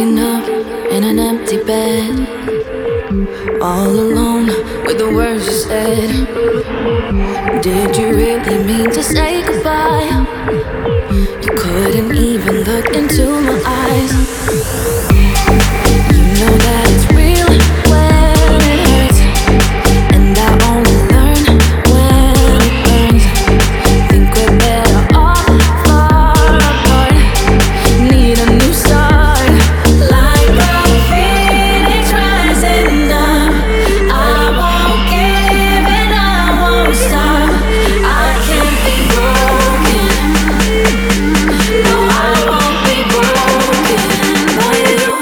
Waking up in an empty bed, all alone with the words you said. Did you really mean to say goodbye? You couldn't even look into my eyes. You know that it's real when it hurts, and I only learn when it burns. Think we're better off far apart. Need a new start, like a phoenix rising up. I won't give and I won't stop. I can't be broken. No, I won't be broken by you.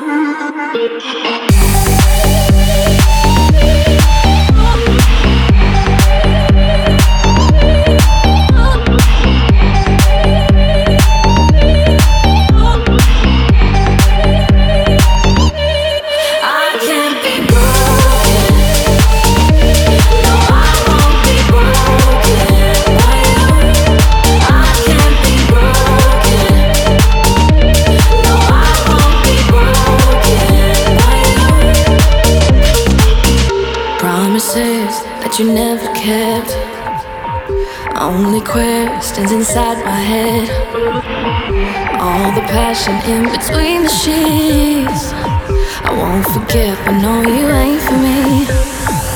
I can't be broken. No, I won't be broken by you. I can't be broken. No, I won't be broken by you. Promises that you never kept, only questions inside my head. All the passion in between the sheets. I won't forget, but no, you ain't for me.